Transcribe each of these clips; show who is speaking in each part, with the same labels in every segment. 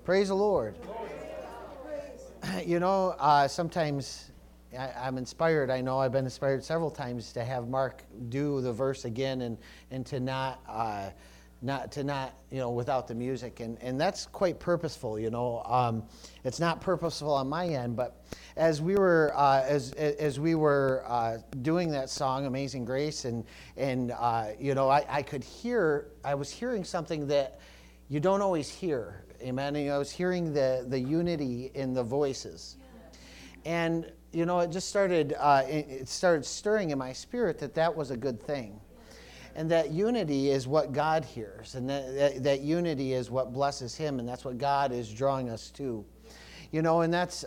Speaker 1: Praise the Lord. You know, sometimes I'm inspired. I know I've been inspired several times to have Mark do the verse again and to not without the music, and that's quite purposeful. It's not purposeful on my end, but as we were doing that song, Amazing Grace, I was hearing something that you don't always hear. Amen. I was hearing the unity in the voices, and it just started. It started stirring in my spirit that was a good thing, and that unity is what God hears, and that unity is what blesses Him, and that's what God is drawing us to. And that's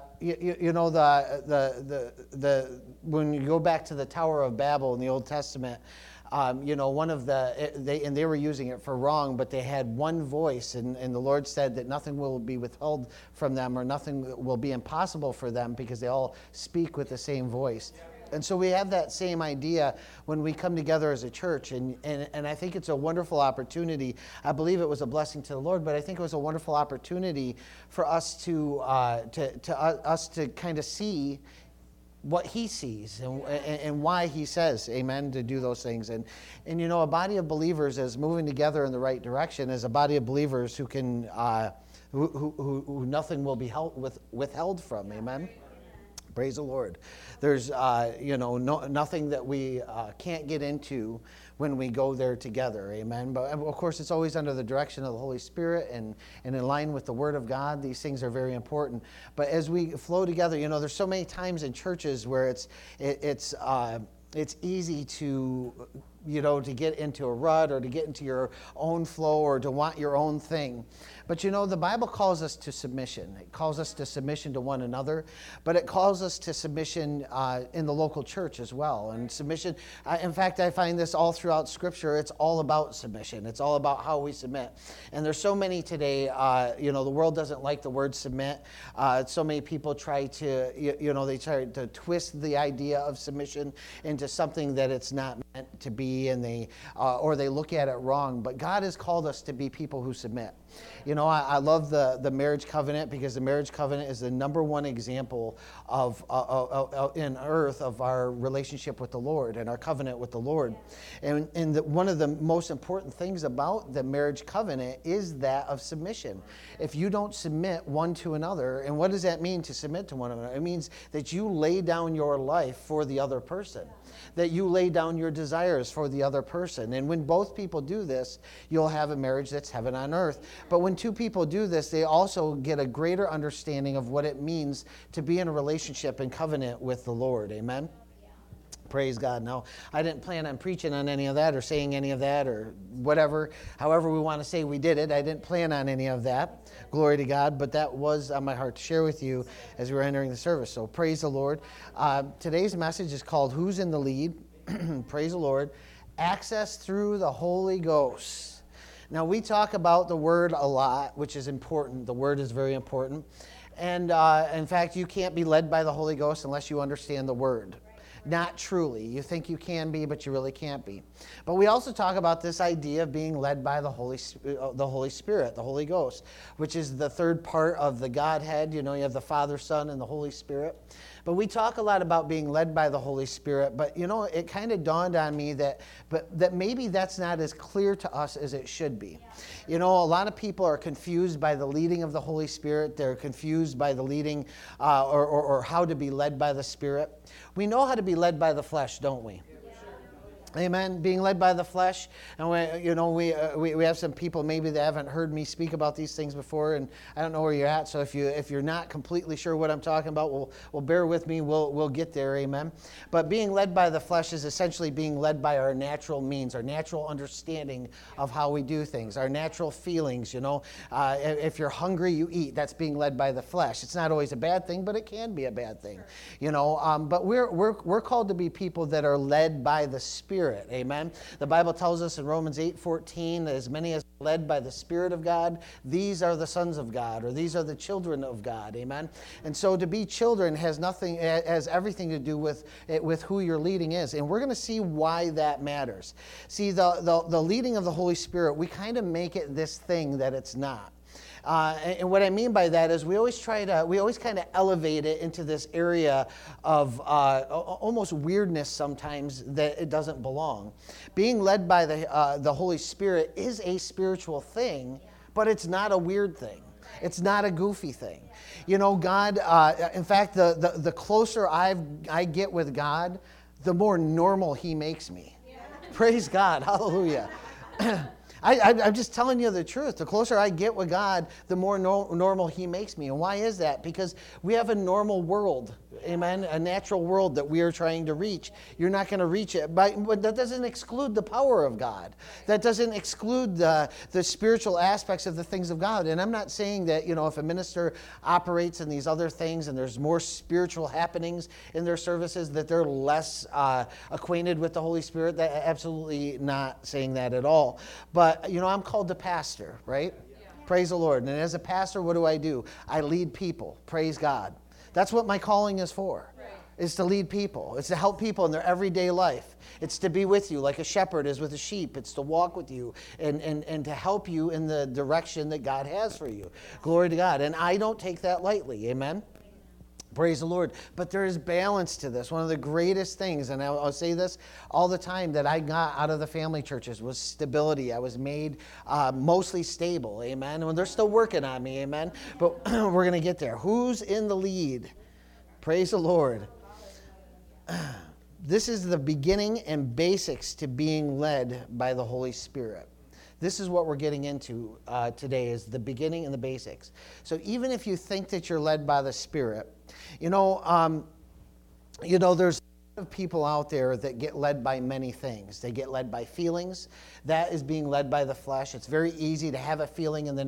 Speaker 1: when you go back to the Tower of Babel in the Old Testament. One of they were using it for wrong, but they had one voice, and the Lord said that nothing will be withheld from them, or nothing will be impossible for them, because they all speak with the same voice. And so we have that same idea when we come together as a church, and I think it's a wonderful opportunity. I believe it was a blessing to the Lord, but I think it was a wonderful opportunity for us to kind of see what He sees and why He says, amen, to do those things. And a body of believers is moving together in the right direction, as a body of believers who can who nothing will be withheld from, amen. Praise the Lord. There's nothing that we can't get into when we go there together, amen. But of course, it's always under the direction of the Holy Spirit and in line with the Word of God. These things are very important. But as we flow together, there's so many times in churches where it's easy to get into a rut, or to get into your own flow, or to want your own thing. But the Bible calls us to submission. It calls us to submission to one another, but it calls us to submission in the local church as well. And submission, in fact, I find this all throughout Scripture. It's all about submission. It's all about how we submit. And there's so many today, the world doesn't like the word submit. So many people try to, they try to twist the idea of submission into something that it's not meant to be, and they look at it wrong. But God has called us to be people who submit. I love the marriage covenant, because the marriage covenant is the number one example of in earth of our relationship with the Lord and our covenant with the Lord. And one of the most important things about the marriage covenant is that of submission. If you don't submit one to another, and what does that mean, to submit to one another? It means that you lay down your life for the other person, that you lay down your desires for the other person. And when both people do this, you'll have a marriage that's heaven on earth. But when two people do this, they also get a greater understanding of what it means to be in a relationship and covenant with the Lord. Amen? Praise God. Now, I didn't plan on preaching on any of that, or saying any of that, or whatever. However we want to say we did it. I didn't plan on any of that. Glory to God. But that was on my heart to share with you as we were entering the service. So praise the Lord. Today's message is called Who's in the Lead? Praise the Lord. Access through the Holy Ghost. Now, we talk about the Word a lot, which is important. The Word is very important. And in fact, you can't be led by the Holy Ghost unless you understand the Word. Not truly. You think you can be, but you really can't be. But we also talk about this idea of being led by the Holy Spirit, the Holy Ghost, which is the third part of the Godhead. You have the Father, Son, and the Holy Spirit. But we talk a lot about being led by the Holy Spirit, but it kind of dawned on me that maybe that's not as clear to us as it should be. A lot of people are confused by the leading of the Holy Spirit. They're confused by the leading or how to be led by the Spirit. We know how to be led by the flesh, don't we? Amen. Being led by the flesh, and we have some people maybe that haven't heard me speak about these things before, and I don't know where you're at. So if you're not completely sure what I'm talking about, well bear with me. We'll get there. Amen. But being led by the flesh is essentially being led by our natural means, our natural understanding of how we do things, our natural feelings. If you're hungry, you eat. That's being led by the flesh. It's not always a bad thing, but it can be a bad thing. But we're called to be people that are led by the Spirit. Amen. The Bible tells us in Romans 8:14 that as many as are led by the Spirit of God, these are the sons of God, or these are the children of God. Amen. And so to be children has everything to do with who your leading is. And we're going to see why that matters. See, the leading of the Holy Spirit, we kind of make it this thing that it's not. And what I mean by that is we always kind of elevate it into this area of almost weirdness sometimes that it doesn't belong. Being led by the Holy Spirit is a spiritual thing, but it's not a weird thing. It's not a goofy thing. You know, God, in fact, the closer I get with God, the more normal He makes me. Praise God. Hallelujah. I'm just telling you the truth. The closer I get with God, the more normal He makes me. And why is that? Because we have a normal world, amen, a natural world that we are trying to reach. You're not going to reach it, but that doesn't exclude the power of God. That doesn't exclude the spiritual aspects of the things of God. And I'm not saying that, you know, if a minister operates in these other things and there's more spiritual happenings in their services, that they're less acquainted with the Holy Spirit. That absolutely not saying that at all. But, you know, I'm called to pastor, right? Yeah. Praise the Lord. And as a pastor, what do? I lead people. Praise God. That's what my calling is for, right. Is to lead people. It's to help people in their everyday life. It's to be with you like a shepherd is with a sheep. It's to walk with you and to help you in the direction that God has for you. Glory to God. And I don't take that lightly. Amen? Praise the Lord. But there is balance to this. One of the greatest things, and I'll say this all the time, that I got out of the family churches was stability. I was made mostly stable. Amen. And they're still working on me. Amen. But we're going to get there. Who's in the lead? Praise the Lord. This is the beginning and basics to being led by the Holy Spirit. This is what we're getting into today, is the beginning and the basics. So even if you think that you're led by the Spirit, there's people out there that get led by many things. They get led by feelings. That is being led by the flesh. It's very easy to have a feeling and then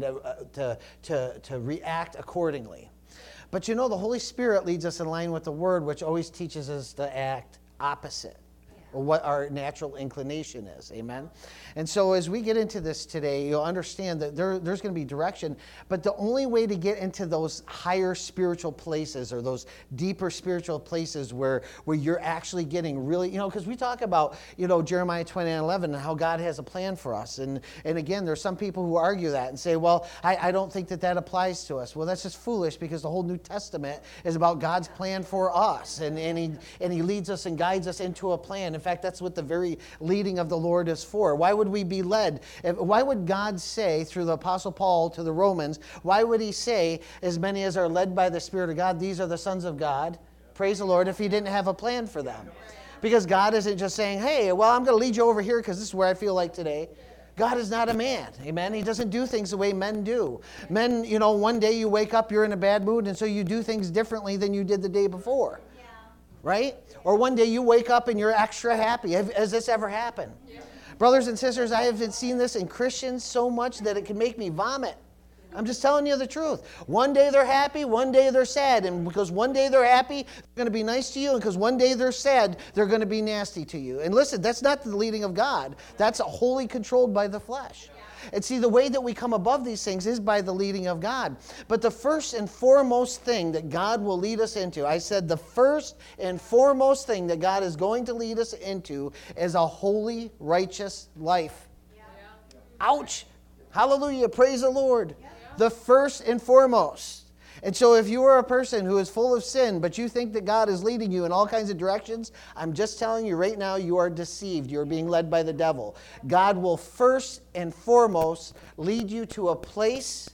Speaker 1: to react accordingly. But you know, the Holy Spirit leads us in line with the Word, which always teaches us to act opposite, or what our natural inclination is. Amen? And so as we get into this today, you'll understand that there's going to be direction, but the only way to get into those higher spiritual places, or those deeper spiritual places where you're actually getting really, because we talk about, Jeremiah 29:11 and how God has a plan for us. And again, there's some people who argue that and say, well, I don't think that applies to us. Well, that's just foolish, because the whole New Testament is about God's plan for us. And he leads us and guides us into a plan. In fact, that's what the very leading of the Lord is for. Why would we be led? Why would God say through the Apostle Paul to the Romans, why would he say, as many as are led by the Spirit of God, these are the sons of God? Praise the Lord, if he didn't have a plan for them. Because God isn't just saying, hey, well, I'm going to lead you over here because this is where I feel like today. God is not a man, amen? He doesn't do things the way men do. Men, one day you wake up, you're in a bad mood, and so you do things differently than you did the day before. Right? Or one day you wake up and you're extra happy. Has this ever happened? Yeah. Brothers and sisters, I have seen this in Christians so much that it can make me vomit. I'm just telling you the truth. One day they're happy, one day they're sad. And because one day they're happy, they're going to be nice to you. And because one day they're sad, they're going to be nasty to you. And listen, that's not the leading of God. That's wholly controlled by the flesh. And see, the way that we come above these things is by the leading of God. But the first and foremost thing that God will lead us into, I said the first and foremost thing that God is going to lead us into is a holy, righteous life. Yeah. Ouch! Hallelujah! Praise the Lord. Yeah. The first and foremost. And so if you are a person who is full of sin, but you think that God is leading you in all kinds of directions, I'm just telling you right now, you are deceived. You're being led by the devil. God will first and foremost lead you to a place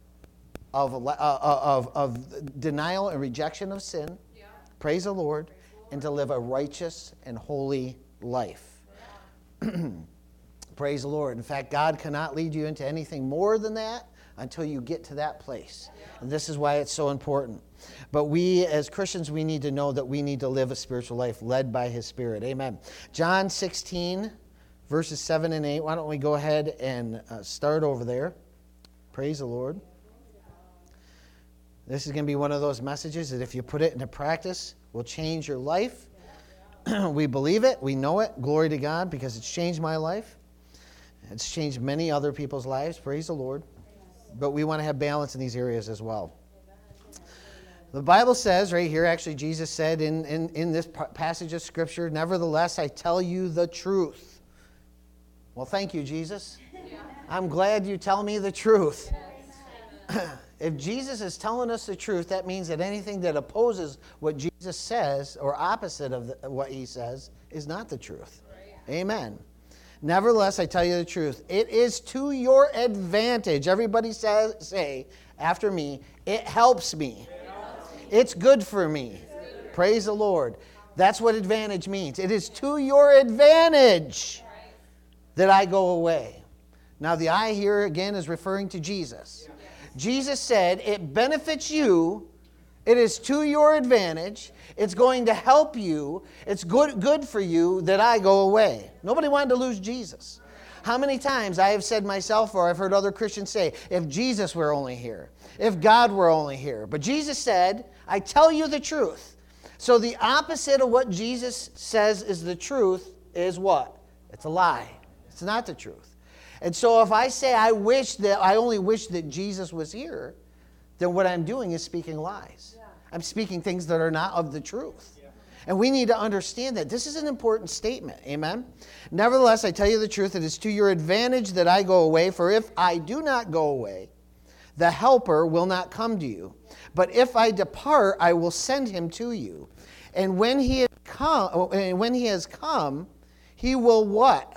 Speaker 1: of denial and rejection of sin. Yeah. Praise the Lord. And to live a righteous and holy life. Yeah. Praise the Lord. In fact, God cannot lead you into anything more than that until you get to that place. And this is why it's so important. But we, as Christians, we need to know that we need to live a spiritual life led by His Spirit. Amen. John 16, verses 7 and 8. Why don't we go ahead and start over there? Praise the Lord. This is going to be one of those messages that if you put it into practice, will change your life. We believe it. We know it. Glory to God, because it's changed my life. It's changed many other people's lives. Praise the Lord. But we want to have balance in these areas as well. The Bible says right here, actually Jesus said in this passage of Scripture, nevertheless, I tell you the truth. Well, thank you, Jesus. Yeah. I'm glad you tell me the truth. If Jesus is telling us the truth, that means that anything that opposes what Jesus says or opposite of what he says is not the truth. Amen. Nevertheless, I tell you the truth. It is to your advantage. Everybody say after me, it helps me. It's good for me. Praise the Lord. That's what advantage means. It is to your advantage that I go away. Now, the I here again is referring to Jesus. Jesus said, it benefits you. It is to your advantage. It's going to help you. It's good for you that I go away. Nobody wanted to lose Jesus. How many times I have said myself, or I've heard other Christians say, if Jesus were only here, if God were only here. But Jesus said, I tell you the truth. So the opposite of what Jesus says is the truth is what? It's a lie. It's not the truth. And so if I say I only wish that Jesus was here, then what I'm doing is speaking lies. Yeah. I'm speaking things that are not of the truth. Yeah. And we need to understand that. This is an important statement. Amen? Nevertheless, I tell you the truth, it is to your advantage that I go away, for if I do not go away, the Helper will not come to you. But if I depart, I will send him to you. And when he has come, he will what?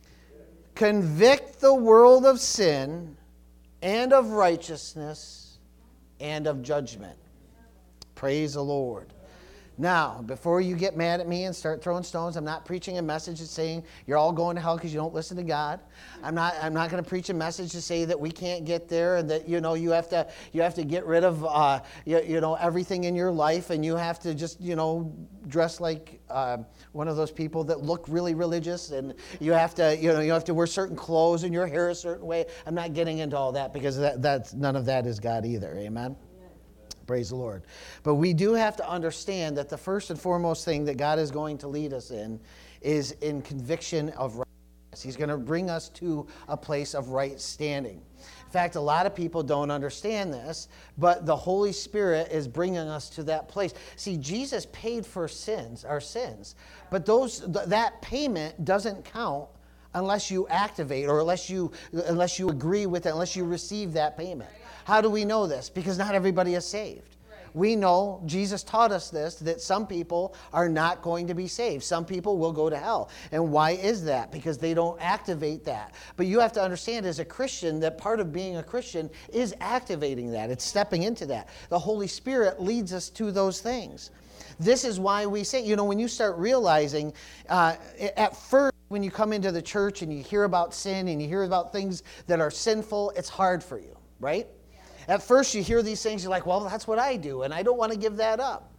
Speaker 1: Convict the world of sin and of righteousness and of judgment. Praise the Lord. Now, before you get mad at me and start throwing stones, I'm not preaching a message that's saying you're all going to hell because you don't listen to God. I'm not going to preach a message to say that we can't get there and that you have to get rid of everything in your life, and you have to just dress like one of those people that look really religious, and you have to wear certain clothes and your hair a certain way. I'm not getting into all that because that's none of that is God either. Amen. Praise the Lord. But we do have to understand that the first and foremost thing that God is going to lead us in is in conviction of righteousness. He's going to bring us to a place of right standing. In fact, a lot of people don't understand this, but the Holy Spirit is bringing us to that place. See, Jesus paid for our sins, but that payment doesn't count unless you activate or unless you agree with it, unless you receive that payment. How do we know this? Because not everybody is saved. We know, Jesus taught us this, that some people are not going to be saved. Some people will go to hell. And why is that? Because they don't activate that. But you have to understand as a Christian that part of being a Christian is activating that. It's stepping into that. The Holy Spirit leads us to those things. This is why we say, when you start realizing, at first, when you come into the church and you hear about sin and you hear about things that are sinful, it's hard for you, right? At first you hear these things, you're like, well, that's what I do, and I don't want to give that up.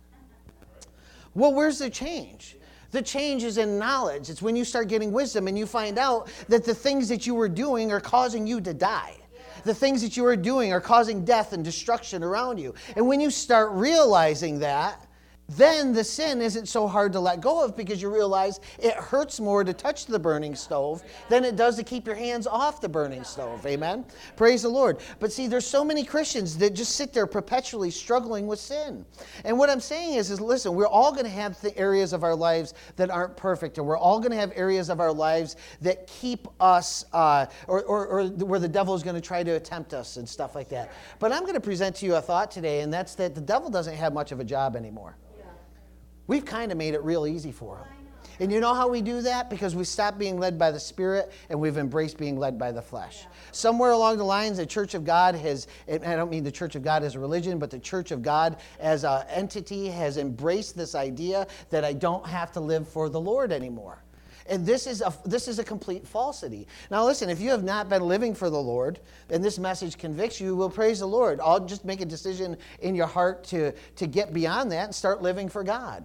Speaker 1: Well, where's the change? The change is in knowledge. It's when you start getting wisdom and you find out that the things that you were doing are causing you to die. The things that you are doing are causing death and destruction around you. And when you start realizing that, then the sin isn't so hard to let go of because you realize it hurts more to touch the burning stove than it does to keep your hands off the burning stove. Amen? Praise the Lord. But see, there's so many Christians that just sit there perpetually struggling with sin. And what I'm saying is listen, we're all going to have the areas of our lives that aren't perfect, and we're all going to have areas of our lives that keep us, or where the devil is going to try to tempt us and stuff like that. But I'm going to present to you a thought today, and that's that the devil doesn't have much of a job anymore. We've kind of made it real easy for him. And you know how we do that? Because we stopped being led by the Spirit and we've embraced being led by the flesh. Somewhere along the lines, the Church of God has, and I don't mean the Church of God as a religion, but the Church of God as an entity has embraced this idea that I don't have to live for the Lord anymore. And this is a complete falsity. Now listen, if you have not been living for the Lord and this message convicts you, well, praise the Lord. I'll just make a decision in your heart to get beyond that and start living for God.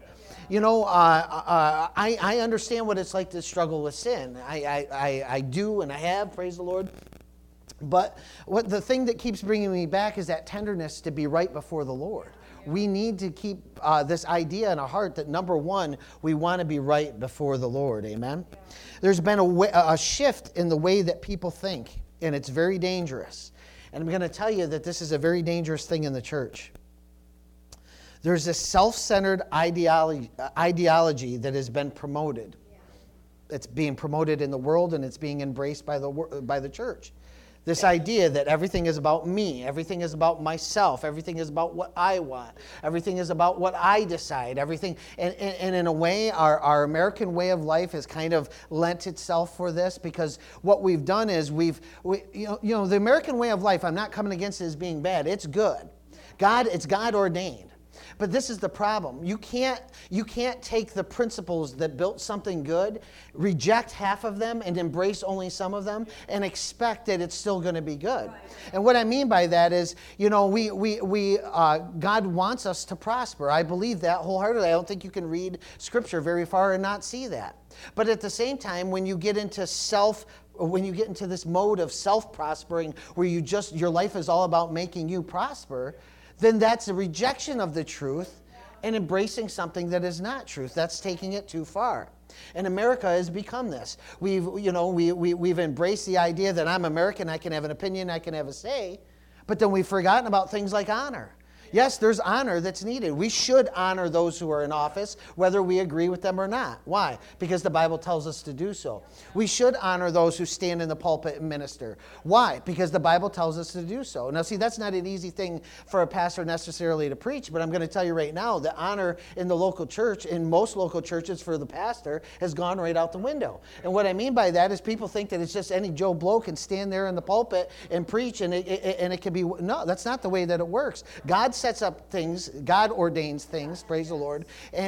Speaker 1: I understand what it's like to struggle with sin. I do and I have, praise the Lord. But the thing that keeps bringing me back is that tenderness to be right before the Lord. We need to keep this idea in our heart that, number one, we want to be right before the Lord. Amen? Yeah. There's been a shift in the way that people think, and it's very dangerous. And I'm going to tell you that this is a very dangerous thing in the church. There's this self-centered ideology that has been promoted. Yeah. It's being promoted in the world, and it's being embraced by the church. This idea that everything is about me, everything is about myself, everything is about what I want, everything is about what I decide, everything. And in a way, our American way of life has kind of lent itself for this, because what we've done is the American way of life, I'm not coming against it as being bad. It's good. It's God ordained. But this is the problem. You can't take the principles that built something good, reject half of them, and embrace only some of them, and expect that it's still going to be good. Right. And what I mean by that is, God wants us to prosper. I believe that wholeheartedly. I don't think you can read Scripture very far and not see that. But at the same time, when you get into this mode of self-prospering, where your life is all about making you prosper, then that's a rejection of the truth and embracing something that is not truth. That's taking it too far. And America has become this. We've embraced the idea that I'm American, I can have an opinion, I can have a say, but then we've forgotten about things like honor. Yes, there's honor that's needed. We should honor those who are in office, whether we agree with them or not. Why? Because the Bible tells us to do so. We should honor those who stand in the pulpit and minister. Why? Because the Bible tells us to do so. Now, see, that's not an easy thing for a pastor necessarily to preach, but I'm going to tell you right now that honor in the local church, in most local churches for the pastor, has gone right out the window. And what I mean by that is people think that it's just any Joe Blow can stand there in the pulpit and preach, and it can be. No, that's not the way that it works. God sets up things, God ordains things, praise the Lord.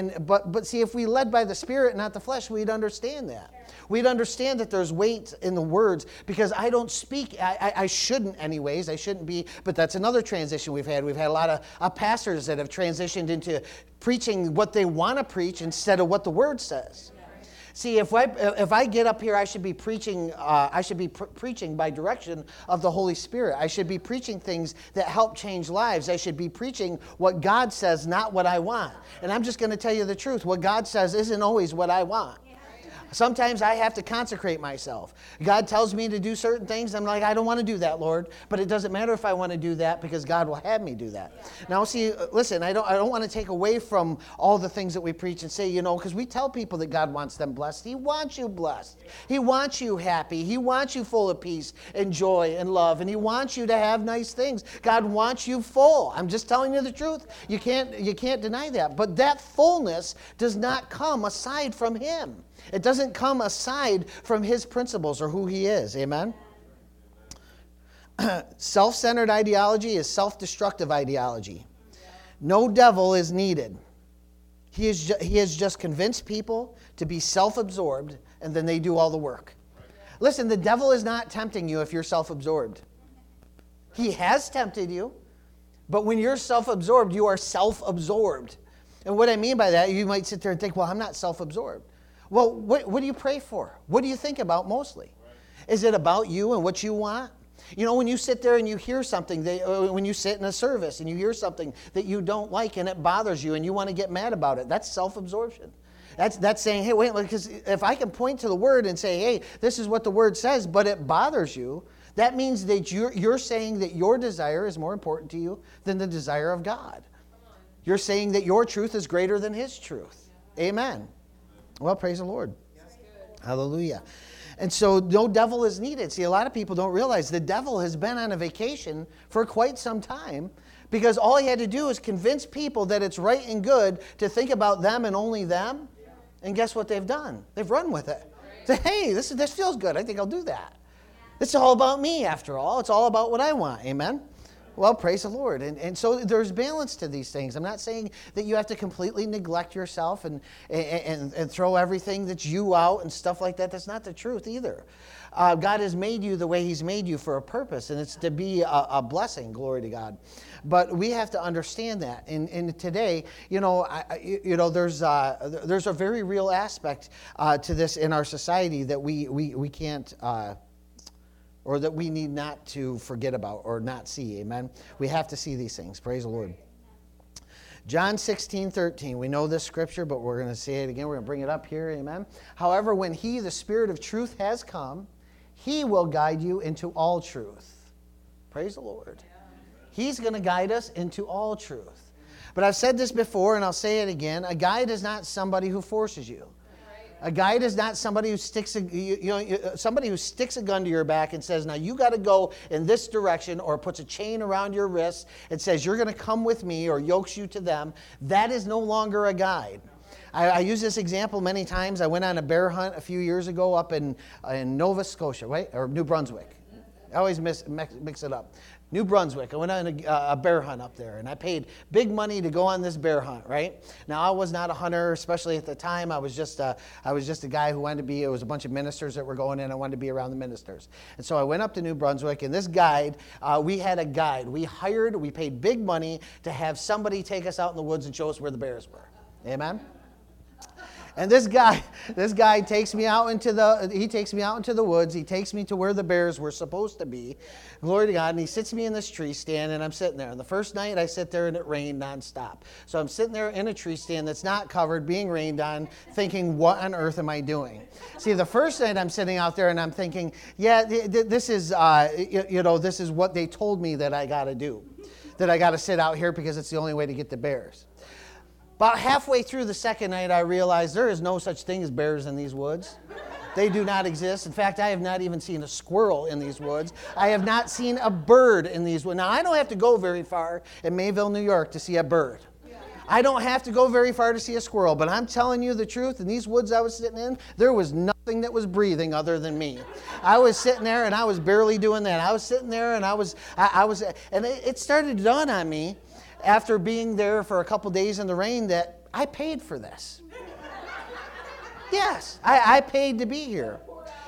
Speaker 1: But see, if we led by the Spirit, not the flesh, we'd understand that. We'd understand that there's weight in the words, because I don't speak, I shouldn't anyways, I shouldn't be, but that's another transition we've had. We've had a lot of pastors that have transitioned into preaching what they want to preach instead of what the Word says. See, if I get up here, I should be preaching. Preaching by direction of the Holy Spirit. I should be preaching things that help change lives. I should be preaching what God says, not what I want. And I'm just going to tell you the truth. What God says isn't always what I want. Sometimes I have to consecrate myself. God tells me to do certain things. I'm like, I don't want to do that, Lord. But it doesn't matter if I want to do that, because God will have me do that. Now, see, listen, I don't want to take away from all the things that we preach and say, because we tell people that God wants them blessed. He wants you blessed. He wants you happy. He wants you full of peace and joy and love. And He wants you to have nice things. God wants you full. I'm just telling you the truth. You can't deny that. But that fullness does not come aside from Him. It doesn't come aside from His principles or who He is. Amen? Self-centered ideology is self-destructive ideology. No devil is needed. He has just convinced people to be self-absorbed, and then they do all the work. Listen, the devil is not tempting you if you're self-absorbed. He has tempted you, but when you're self-absorbed, you are self-absorbed. And what I mean by that, you might sit there and think, well, I'm not self-absorbed. Well, what do you pray for? What do you think about mostly? Is it about you and what you want? When you sit there and you hear something, when you sit in a service and you hear something that you don't like and it bothers you and you want to get mad about it, that's self-absorption. That's saying, hey, wait, because if I can point to the Word and say, hey, this is what the Word says, but it bothers you, that means that you're saying that your desire is more important to you than the desire of God. You're saying that your truth is greater than His truth. Amen. Well, praise the Lord. Hallelujah. And so no devil is needed. See, a lot of people don't realize the devil has been on a vacation for quite some time, because all he had to do is convince people that it's right and good to think about them and only them. And guess what they've done? They've run with it. Say, hey, this feels good. I think I'll do that. It's all about me, after all. It's all about what I want. Amen? Well, praise the Lord. And so there's balance to these things. I'm not saying that you have to completely neglect yourself and throw everything that's you out and stuff like that. That's not the truth either. God has made you the way He's made you for a purpose, and it's to be a blessing, glory to God. But we have to understand that. And today, there's a very real aspect to this in our society that we can't... or that we need not to forget about or not see. Amen? We have to see these things. Praise the Lord. John 16:13. We know this scripture, but we're going to say it again. We're going to bring it up here. Amen? However, when He, the Spirit of truth, has come, He will guide you into all truth. Praise the Lord. He's going to guide us into all truth. But I've said this before, and I'll say it again. A guide is not somebody who forces you. A guide is not somebody who sticks somebody who sticks a gun to your back and says, now you got to go in this direction, or puts a chain around your wrist and says, you're going to come with me, or yokes you to them. That is no longer a guide. I use this example many times. I went on a bear hunt a few years ago up in Nova Scotia, right? Or New Brunswick. I always mix it up. New Brunswick. I went on a bear hunt up there, and I paid big money to go on this bear hunt, right? Now, I was not a hunter, especially at the time. I was just a guy who wanted to be, it was a bunch of ministers that were going in. I wanted to be around the ministers. And so I went up to New Brunswick, and this guide, we had a guide. We paid big money to have somebody take us out in the woods and show us where the bears were. Amen? And this guy takes me out into the woods. He takes me to where the bears were supposed to be. Glory to God. And he sits me in this tree stand, and I'm sitting there. And the first night I sit there and it rained nonstop. So I'm sitting there in a tree stand that's not covered, being rained on, thinking, what on earth am I doing? See, the first night I'm sitting out there and I'm thinking, yeah, this is this is what they told me that I got to do. That I got to sit out here because it's the only way to get the bears. About halfway through the second night, I realized there is no such thing as bears in these woods. They do not exist. In fact, I have not even seen a squirrel in these woods. I have not seen a bird in these woods. Now, I don't have to go very far in Mayville, New York to see a bird. I don't have to go very far to see a squirrel, but I'm telling you the truth, in these woods I was sitting in, there was nothing that was breathing other than me. I was sitting there and I was barely doing that. I was sitting there and and it started to dawn on me, after being there for a couple days in the rain, that I paid for this. Yes, I paid to be here.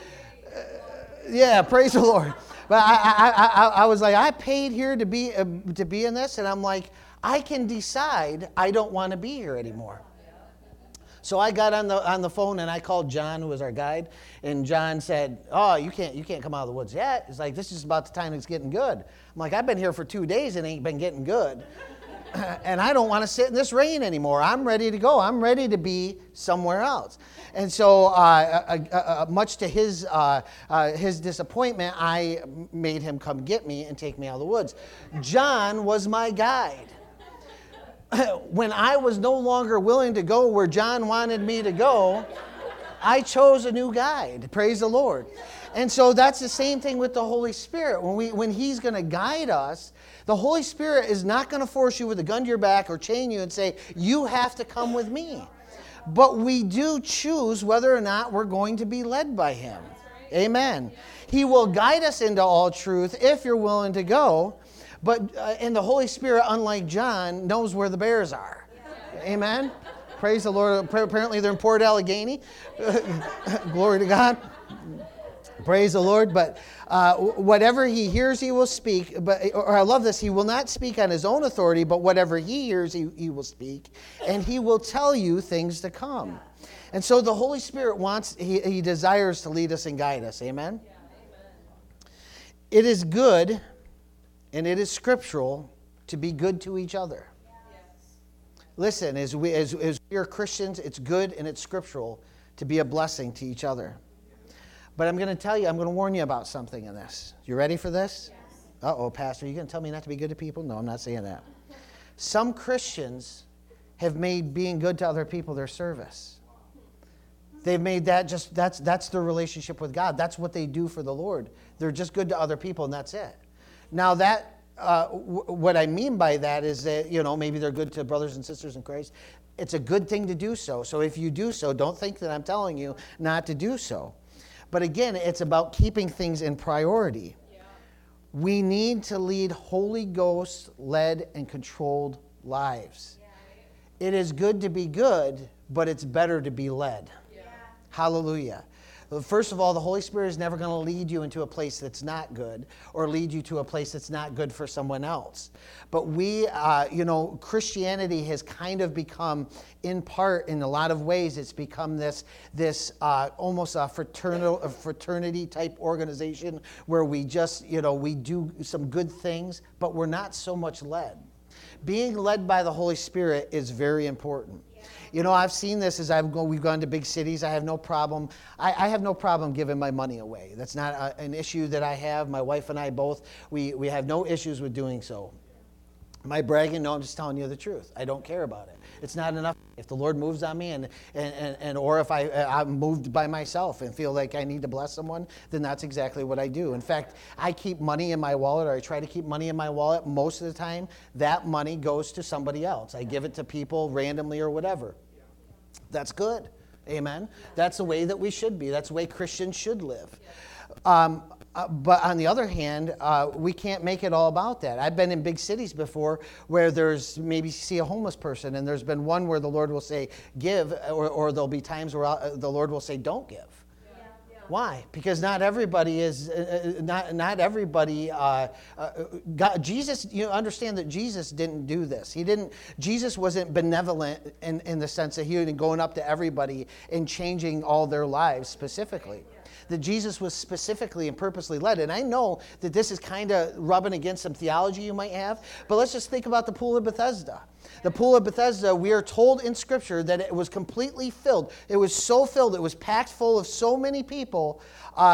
Speaker 1: Yeah, praise the Lord. But I was like, I paid here to be in this, and I'm like, I can decide I don't want to be here anymore. So I got on the phone and I called John, who was our guide, and John said, "Oh, you can't come out of the woods yet." It's like, this is about the time it's getting good. I'm like, I've been here for 2 days and it ain't been getting good. And I don't want to sit in this rain anymore. I'm ready to go. I'm ready to be somewhere else. And so, much to his disappointment, I made him come get me and take me out of the woods. John was my guide. When I was no longer willing to go where John wanted me to go, I chose a new guide. Praise the Lord. And so that's the same thing with the Holy Spirit. When He's going to guide us, the Holy Spirit is not going to force you with a gun to your back or chain you and say, you have to come with me. But we do choose whether or not we're going to be led by Him. Amen. He will guide us into all truth if you're willing to go. But and the Holy Spirit, unlike John, knows where the bears are. Amen. Praise the Lord. Apparently they're in Port Allegheny. Glory to God. Praise the Lord. But whatever He hears, He will speak. Or I love this. He will not speak on His own authority, but whatever He hears, He will speak. And He will tell you things to come. And so the Holy Spirit He desires to lead us and guide us. Amen? Yeah, amen. It is good and it is scriptural to be good to each other. Yes. Listen, as we are Christians, it's good and it's scriptural to be a blessing to each other. But I'm going to warn you about something in this. You ready for this? Yes. Uh-oh, Pastor, you going to tell me not to be good to people? No, I'm not saying that. Some Christians have made being good to other people their service. They've made that that's their relationship with God. That's what they do for the Lord. They're just good to other people, and that's it. Now what I mean by that is that, maybe they're good to brothers and sisters in Christ. It's a good thing to do so. So if you do so, don't think that I'm telling you not to do so. But again, it's about keeping things in priority. Yeah. We need to lead Holy Ghost-led and controlled lives. Yeah. It is good to be good, but it's better to be led. Yeah. Hallelujah. First of all, the Holy Spirit is never going to lead you into a place that's not good or lead you to a place that's not good for someone else. But Christianity has kind of become, in part, in a lot of ways, it's become this almost a fraternity type organization where we just, we do some good things, but we're not so much led. Being led by the Holy Spirit is very important. I've seen this as we've gone to big cities. I have no problem. I have no problem giving my money away. That's not an issue that I have. My wife and I both, we have no issues with doing so. Am I bragging? No, I'm just telling you the truth. I don't care about it. It's not enough. If the Lord moves on me or if I'm moved by myself and feel like I need to bless someone, then that's exactly what I do. In fact, I keep money in my wallet, or I try to keep money in my wallet. Most of the time, that money goes to somebody else. I give it to people randomly or whatever. That's good. Amen. That's the way that we should be. That's the way Christians should live. But on the other hand, we can't make it all about that. I've been in big cities before where there's maybe see a homeless person, and there's been one where the Lord will say, give, or there'll be times where the Lord will say, don't give. Yeah. Why? Because not everybody is, not everybody, God, Jesus, you understand that Jesus didn't do this. Jesus wasn't benevolent in the sense that he wasn't going up to everybody and changing all their lives specifically. That Jesus was specifically and purposely led. And I know that this is kind of rubbing against some theology you might have, but let's just think about the Pool of Bethesda. The Pool of Bethesda, we are told in Scripture that it was completely filled. It was so filled, it was packed full of so many people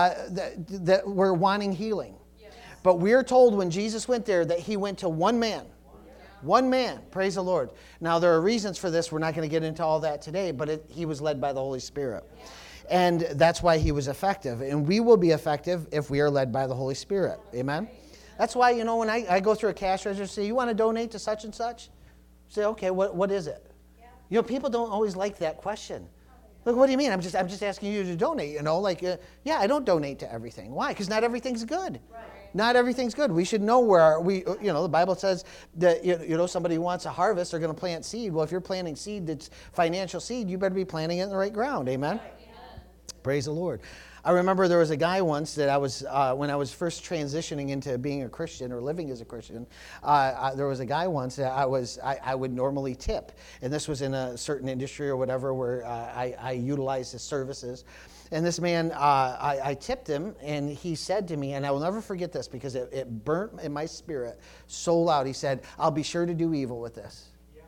Speaker 1: that were wanting healing. Yes. But we're told when Jesus went there that he went to one man. One man, praise the Lord. Now there are reasons for this. We're not going to get into all that today, but he was led by the Holy Spirit. Yeah. And that's why he was effective. And we will be effective if we are led by the Holy Spirit. Amen? That's why, when I go through a cash register, say, you want to donate to such and such? Say, okay, what is it? Yeah. People don't always like that question. Look, what do you mean? I'm just asking you to donate, yeah, I don't donate to everything. Why? Because not everything's good. Right. Not everything's good. We should know where the Bible says that, somebody wants a harvest, they're going to plant seed. Well, if you're planting seed that's financial seed, you better be planting it in the right ground. Amen? Right. Praise the Lord. I remember there was a guy once that I was, when I was first transitioning into being a Christian or living as a Christian, there was a guy once that I would normally tip. And this was in a certain industry or whatever where I utilized his services. And this man, I tipped him, and he said to me, and I will never forget this because it burnt in my spirit so loud. He said, I'll be sure to do evil with this. Yeah.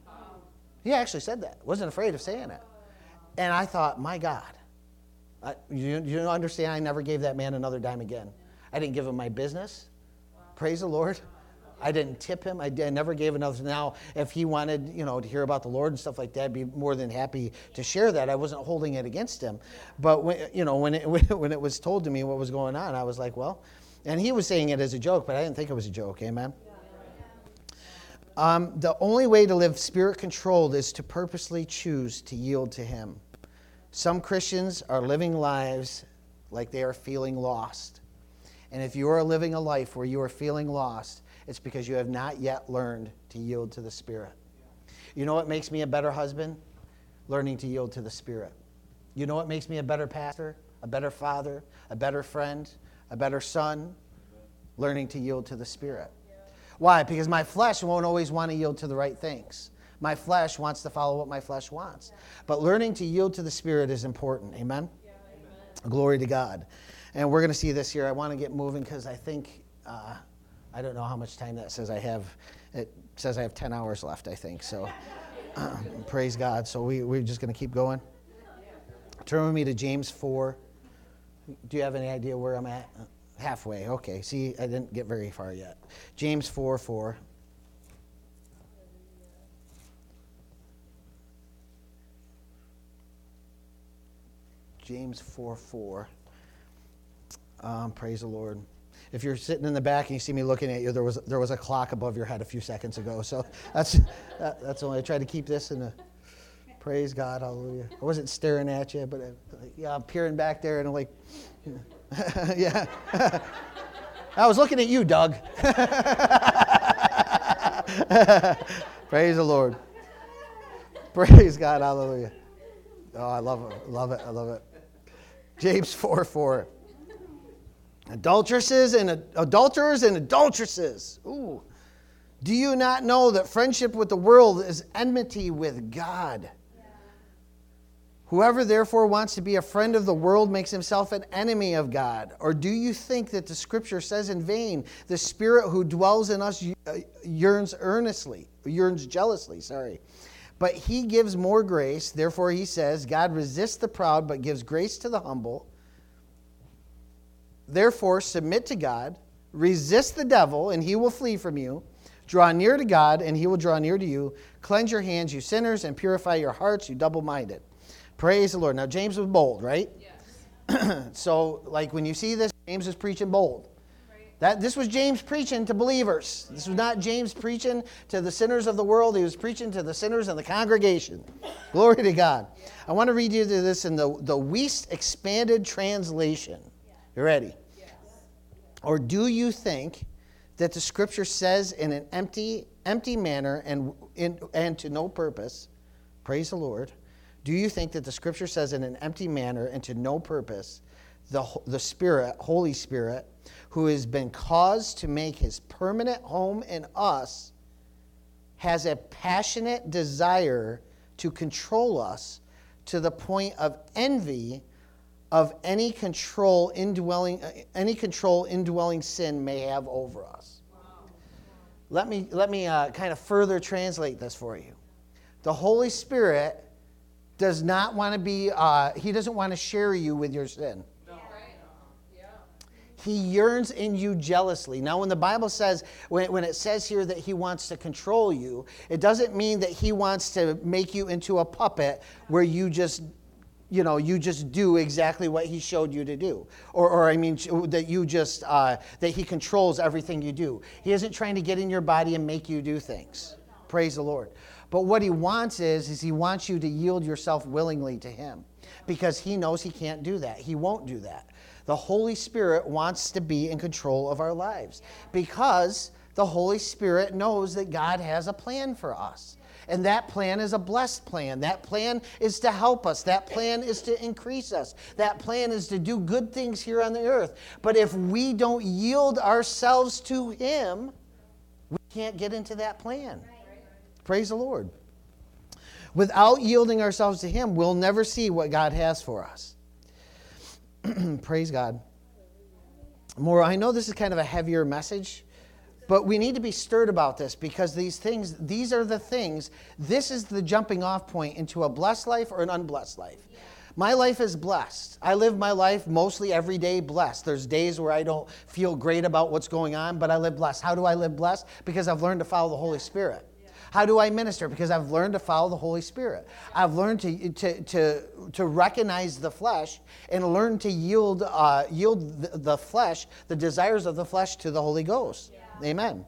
Speaker 1: He actually said that. Wasn't afraid of saying it. And I thought, my God. You don't understand, I never gave that man another dime again. I didn't give him my business. Praise the Lord. I didn't tip him. I never gave another. Now, if he wanted, to hear about the Lord and stuff like that, I'd be more than happy to share that. I wasn't holding it against him. But when it was told to me what was going on, I was like, well, and he was saying it as a joke, but I didn't think it was a joke. Amen. The only way to live spirit-controlled is to purposely choose to yield to him. Some Christians are living lives like they are feeling lost. And if you are living a life where you are feeling lost, it's because you have not yet learned to yield to the Spirit. You know what makes me a better husband? Learning to yield to the Spirit. You know what makes me a better pastor, a better father, a better friend, a better son? Learning to yield to the Spirit. Why? Because my flesh won't always want to yield to the right things. My flesh wants to follow what my flesh wants. But learning to yield to the Spirit is important. Amen? Yeah, amen. Glory to God. And we're going to see this here. I want to get moving because I think, I don't know how much time that says I have. It says I have 10 hours left, I think. So praise God. So we're just going to keep going. Turn with me to James 4. Do you have any idea where I'm at? Halfway. Okay. See, I didn't get very far yet. James 4:4. James 4:4. Praise the Lord. If you're sitting in the back and you see me looking at you, there was a clock above your head a few seconds ago. So that's only, I tried to keep this in the, praise God, hallelujah. I wasn't staring at you, but I'm peering back there and I'm like, yeah. I was looking at you, Doug. Praise the Lord. Praise God, hallelujah. Oh, I love it. James 4:4. Adulteresses and adulterers and adulteresses. Ooh. Do you not know that friendship with the world is enmity with God? Yeah. Whoever therefore wants to be a friend of the world makes himself an enemy of God. Or do you think that the Scripture says in vain, the Spirit who dwells in us yearns jealously, But he gives more grace. Therefore he says, God resists the proud, but gives grace to the humble. Therefore submit to God, resist the devil, and he will flee from you. Draw near to God, and he will draw near to you. Cleanse your hands, you sinners, and purify your hearts, you double-minded. Praise the Lord. Now, James was bold, right? Yes. So, like, when you see this, James is preaching bold. This was James preaching to believers. This was not James preaching to the sinners of the world. He was preaching to the sinners in the congregation. Glory to God. I want to read you this in the Wuest Expanded Translation. You ready? Yes. Or do you think that the Scripture says in an empty manner and to no purpose, praise the Lord, do you think that the Scripture says in an empty manner and to no purpose, the Spirit, Holy Spirit, who has been caused to make his permanent home in us, has a passionate desire to control us to the point of envy of any control indwelling sin may have over us. Wow. Let me kind of further translate this for you. The Holy Spirit does not want to be, he doesn't want to share you with your sin. He yearns in you jealously. Now, when the Bible says, when it says here that he wants to control you, it doesn't mean that he wants to make you into a puppet where you just do exactly what he showed you to do. That he controls everything you do. He isn't trying to get in your body and make you do things. Praise the Lord. But what he wants is he wants you to yield yourself willingly to him, because he knows he can't do that. He won't do that. The Holy Spirit wants to be in control of our lives, because the Holy Spirit knows that God has a plan for us. And that plan is a blessed plan. That plan is to help us. That plan is to increase us. That plan is to do good things here on the earth. But if we don't yield ourselves to him, we can't get into that plan. Praise the Lord. Without yielding ourselves to him, we'll never see what God has for us. Praise God. I know this is kind of a heavier message, but we need to be stirred about this, because these are the things, this is the jumping off point into a blessed life or an unblessed life. Yeah. My life is blessed. I live my life mostly every day blessed. There's days where I don't feel great about what's going on, but I live blessed. How do I live blessed? Because I've learned to follow the Holy Spirit. How do I minister? Because I've learned to follow the Holy Spirit. I've learned to recognize the flesh and learn to yield the flesh, the desires of the flesh, to the Holy Ghost. Yeah. Amen.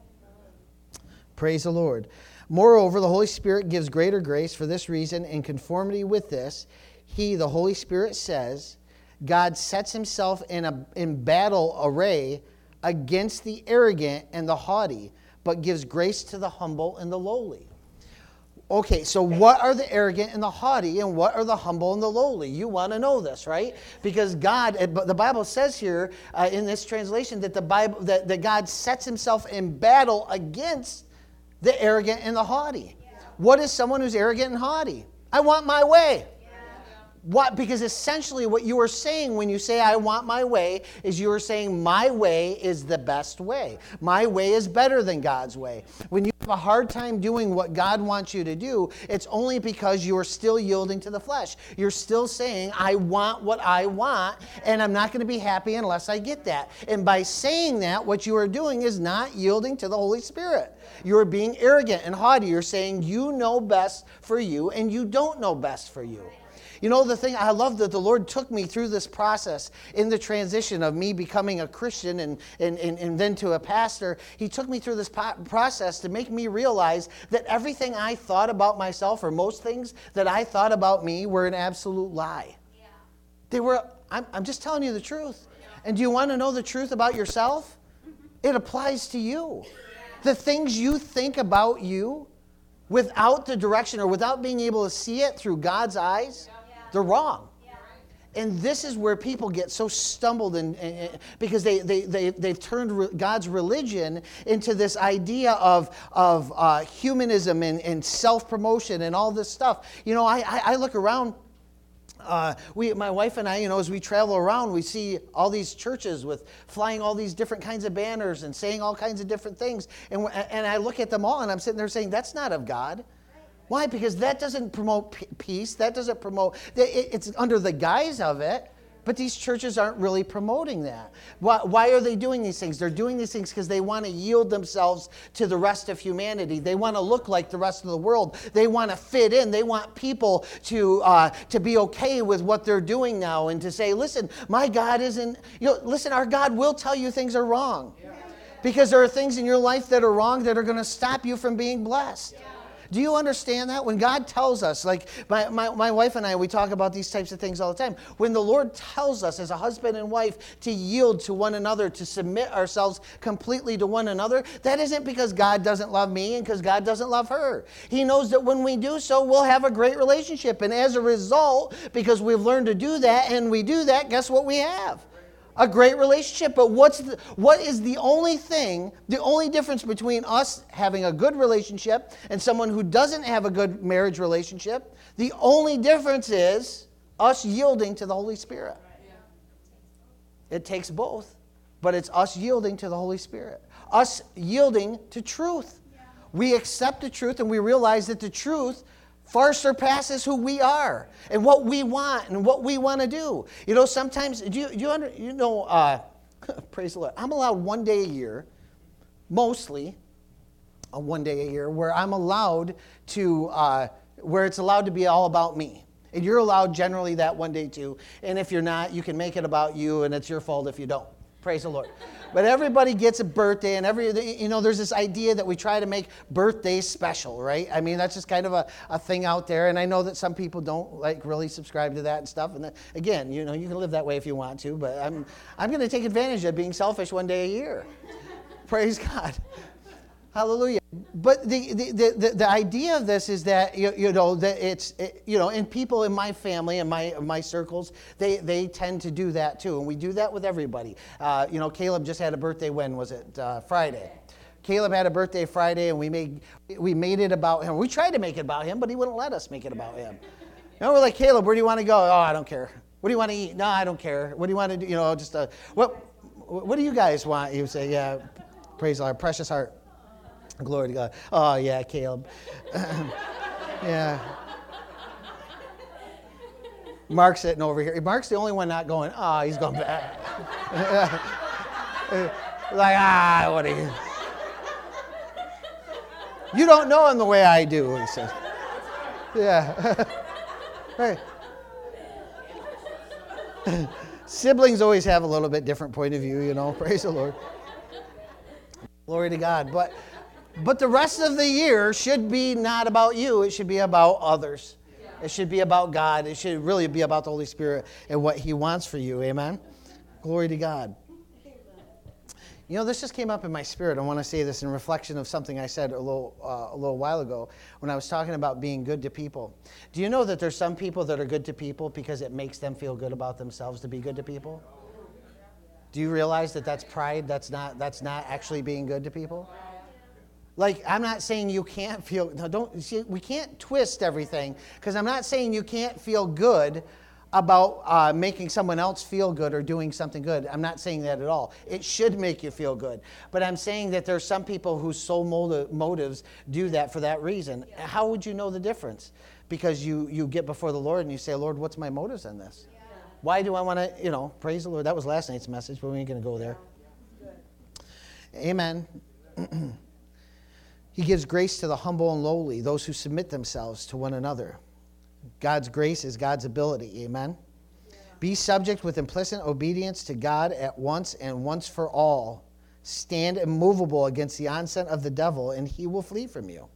Speaker 1: Praise the Lord. Moreover, the Holy Spirit gives greater grace. For this reason, in conformity with this, he, the Holy Spirit, says, God sets himself in battle array against the arrogant and the haughty, but gives grace to the humble and the lowly. Okay, so what are the arrogant and the haughty, and what are the humble and the lowly? You want to know this, right? Because the Bible says here in this translation that God sets himself in battle against the arrogant and the haughty. Yeah. What is someone who's arrogant and haughty? I want my way. What? Because essentially what you are saying when you say I want my way is you are saying my way is the best way. My way is better than God's way. When you have a hard time doing what God wants you to do, it's only because you are still yielding to the flesh. You're still saying I want what I want, and I'm not going to be happy unless I get that. And by saying that, what you are doing is not yielding to the Holy Spirit. You are being arrogant and haughty. You're saying you know best for you, and you don't know best for you. You know, the thing, I love that the Lord took me through this process in the transition of me becoming a Christian and then to a pastor. He took me through this process to make me realize that everything I thought about myself, or most things that I thought about me, were an absolute lie. Yeah. They were, I'm just telling you the truth. Yeah. And do you want to know the truth about yourself? It applies to you. Yeah. The things you think about you without the direction or without being able to see it through God's eyes, they're wrong. Yeah. And this is where people get so stumbled because they've turned God's religion into this idea of humanism and self-promotion and all this stuff. You know, I look around, my wife and I, you know, as we travel around, we see all these churches with flying all these different kinds of banners and saying all kinds of different things. And I look at them all and I'm sitting there saying, that's not of God. Why? Because that doesn't promote peace. That doesn't promote, it's under the guise of it, But these churches aren't really promoting that. Why are they doing these things? They're doing these things because they want to yield themselves to the rest of humanity. They want to look like the rest of the world. They want to fit in. They want people to be okay with what they're doing now and to say, listen, my God isn't, listen, our God will tell you things are wrong. Because there are things in your life that are wrong that are going to stop you from being blessed. Do you understand that? When God tells us, like my wife and I, we talk about these types of things all the time. When the Lord tells us as a husband and wife to yield to one another, to submit ourselves completely to one another, that isn't because God doesn't love me and because God doesn't love her. He knows that when we do so, we'll have a great relationship. And as a result, because we've learned to do that and we do that, guess what we have? A great relationship. But what is the only thing, the only difference between us having a good relationship and someone who doesn't have a good marriage relationship? The only difference is us yielding to the Holy Spirit. It takes both, but it's us yielding to the Holy Spirit. Us yielding to truth. We accept the truth and we realize that the truth far surpasses who we are and what we want and what we want to do. Sometimes, praise the Lord, I'm allowed one day a year, mostly one day a year, where I'm allowed to, where it's allowed to be all about me. And you're allowed generally that one day too. And if you're not, you can make it about you and it's your fault if you don't. Praise the Lord. But everybody gets a birthday, and there's this idea that we try to make birthdays special, right? I mean, that's just kind of a thing out there, and I know that some people don't really subscribe to that and stuff. And again, you can live that way if you want to, but I'm going to take advantage of being selfish one day a year. Praise God. Hallelujah. But the idea of this is that and people in my family and my circles, they tend to do that too, and we do that with everybody. Caleb just had a birthday. When was it? Friday. Caleb had a birthday Friday, and we made it about him. We tried to make it about him, but he wouldn't let us make it about him. We're like, Caleb, where do you want to go? Oh, I don't care. What do you want to eat? No, I don't care. What do you want to do? What do you guys want? You say, yeah, praise the Lord, precious heart. Glory to God. Oh, yeah, Caleb. Yeah. Mark's sitting over here. Mark's the only one not going, he's going back. What are you? You don't know him the way I do, he says. Yeah. Right. Siblings always have a little bit different point of view, Praise the Lord. Glory to God. But the rest of the year should be not about you. It should be about others. It should be about God. It should really be about the Holy Spirit and what He wants for you. Amen? Glory to God. This just came up in my spirit. I want to say this in reflection of something I said a little while ago when I was talking about being good to people. Do you know that there's some people that are good to people because it makes them feel good about themselves to be good to people? Do you realize that that's pride? That's not actually being good to people? I'm not saying you can't feel, we can't twist everything, because I'm not saying you can't feel good about making someone else feel good or doing something good. I'm not saying that at all. It should make you feel good. But I'm saying that there's some people whose sole motives do that for that reason. Yeah. How would you know the difference? Because you get before the Lord and you say, Lord, what's my motives in this? Yeah. Why do I want to, praise the Lord. That was last night's message, but we ain't going to go there. Amen. He gives grace to the humble and lowly, those who submit themselves to one another. God's grace is God's ability. Amen? Yeah. Be subject with implicit obedience to God at once and once for all. Stand immovable against the onset of the devil, and he will flee from you.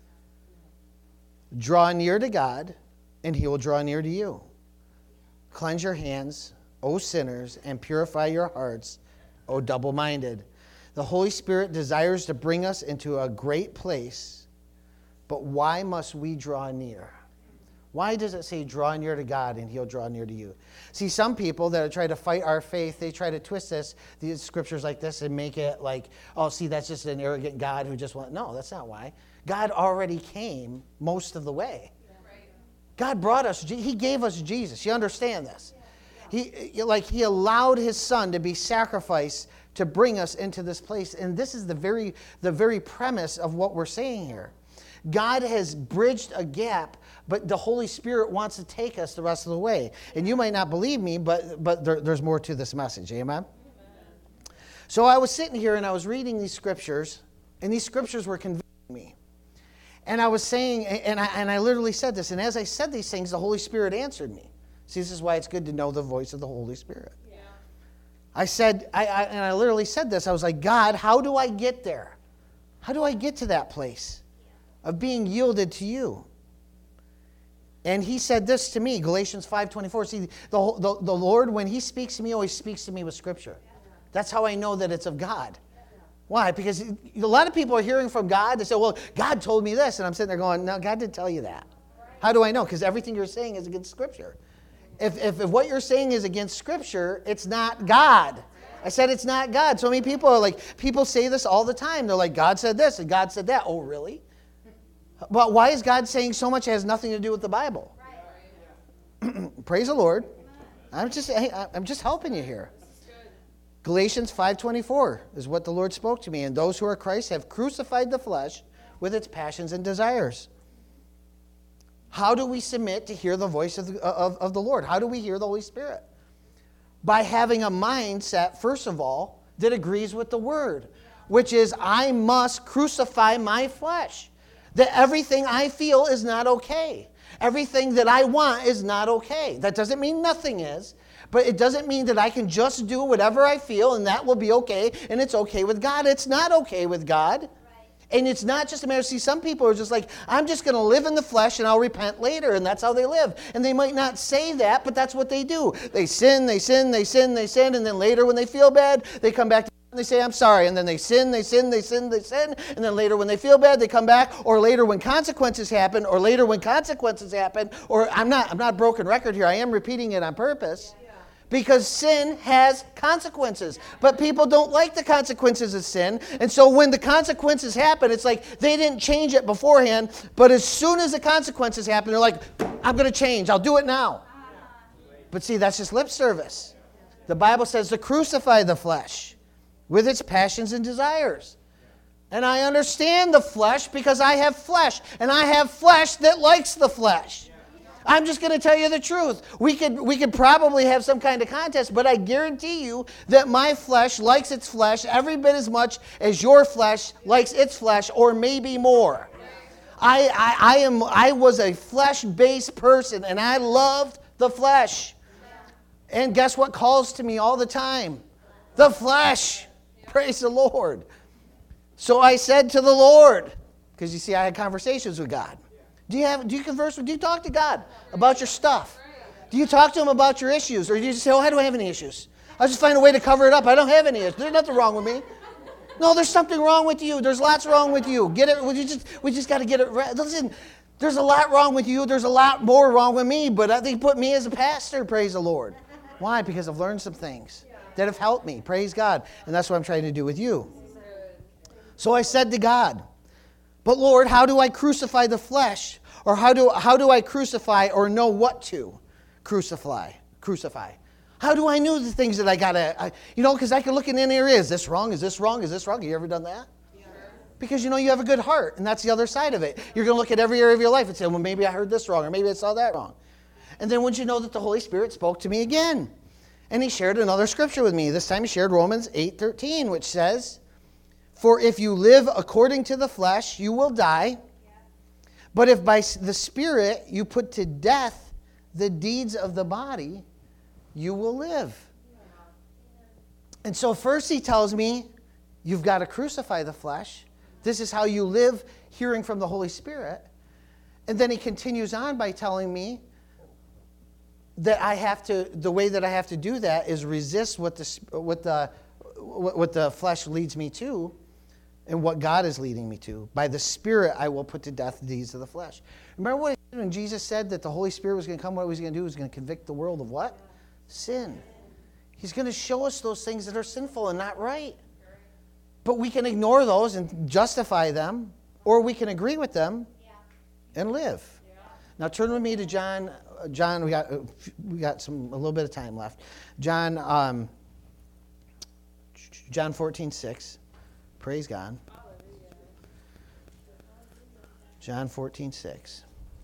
Speaker 1: Draw near to God, and he will draw near to you. Cleanse your hands, O sinners, and purify your hearts, O double-minded. The Holy Spirit desires to bring us into a great place, but why must we draw near? Why does it say draw near to God and he'll draw near to you? See, some people that try to fight our faith, they try to twist these scriptures like this and make it like, oh, see, that's just an arrogant God who just wants. No, that's not why. God already came most of the way. God brought us, he gave us Jesus. You understand this? He allowed his son to be sacrificed to bring us into this place. And this is the very premise of what we're saying here. God has bridged a gap, but the Holy Spirit wants to take us the rest of the way. And you might not believe me, but there's more to this message. Amen? So I was sitting here and I was reading these scriptures, and these scriptures were convicting me. And I was saying, and I literally said this, and as I said these things, the Holy Spirit answered me. See, this is why it's good to know the voice of the Holy Spirit. Yeah. I said, and I literally said this, I was like, God, how do I get there? How do I get to that place of being yielded to you? And he said this to me, Galatians 5:24. See, the Lord, when he speaks to me, always speaks to me with Scripture. That's how I know that it's of God. Why? Because a lot of people are hearing from God. They say, well, God told me this. And I'm sitting there going, no, God didn't tell you that. How do I know? Because everything you're saying is against Scripture. If what you're saying is against Scripture, it's not God. I said it's not God. So many people are like, people say this all the time. They're like, God said this and God said that. Oh, really? But why is God saying so much that has nothing to do with the Bible? Praise the Lord. I'm just helping you here. Galatians 5:24 is what the Lord spoke to me. And those who are Christ have crucified the flesh with its passions and desires. How do we submit to hear the voice of the Lord? How do we hear the Holy Spirit? By having a mindset, first of all, that agrees with the Word, which is I must crucify my flesh. That everything I feel is not okay. Everything that I want is not okay. That doesn't mean nothing is, but it doesn't mean that I can just do whatever I feel and that will be okay and it's okay with God. It's not okay with God. And it's not just a matter of, see, some people are just like, I'm just going to live in the flesh and I'll repent later, and that's how they live. And they might not say that, but that's what they do. They sin, they sin, they sin, they sin, and then later when they feel bad, they come back to God and they say, I'm sorry. And then they sin, they sin, they sin, they sin, and then later when they feel bad, they come back, or later when consequences happen, or I'm not a broken record here. I am repeating it on purpose. Because sin has consequences. But people don't like the consequences of sin. And so when the consequences happen, it's like they didn't change it beforehand. But as soon as the consequences happen, they're like, I'm going to change. I'll do it now. But see, that's just lip service. The Bible says to crucify the flesh with its passions and desires. And I understand the flesh because I have flesh. And I have flesh that likes the flesh. I'm just going to tell you the truth. We could probably have some kind of contest, but I guarantee you that my flesh likes its flesh every bit as much as your flesh likes its flesh, or maybe more. I was a flesh-based person, and I loved the flesh. And guess what calls to me all the time? The flesh. Praise the Lord. So I said to the Lord, because you see, I had conversations with God. Do you talk to God about your stuff? Do you talk to Him about your issues? Or do you just say, oh, I don't have any issues. I'll just find a way to cover it up. I don't have any issues. There's nothing wrong with me. No, there's something wrong with you. There's lots wrong with you. Get it? We just got to get it right. Listen, there's a lot wrong with you. There's a lot more wrong with me. But I think put me as a pastor, praise the Lord. Why? Because I've learned some things that have helped me. Praise God. And that's what I'm trying to do with you. So I said to God, but Lord, how do I crucify the flesh? Or how do I crucify or know what to crucify? How do I know the things that I got to, because I can look in any area. Is this wrong? Is this wrong? Is this wrong? Have you ever done that? Yeah. Because you have a good heart, and that's the other side of it. You're going to look at every area of your life and say, well, maybe I heard this wrong, or maybe I saw that wrong. And then once you know that the Holy Spirit spoke to me again, and He shared another scripture with me. This time He shared Romans 8:13, which says, for if you live according to the flesh, you will die. But if by the Spirit you put to death the deeds of the body, you will live. And so first He tells me, you've got to crucify the flesh. This is how you live, hearing from the Holy Spirit. And then He continues on by telling me that the way that I have to do that is resist what the flesh leads me to. And what God is leading me to. By the Spirit, I will put to death the deeds of the flesh. Remember when Jesus said that the Holy Spirit was going to come, what was He going to do? He was going to convict the world of what? Sin. He's going to show us those things that are sinful and not right. But we can ignore those and justify them, or we can agree with them and live. Now turn with me to John. John, we got a little bit of time left. John 14:6. Praise God. John 14:6.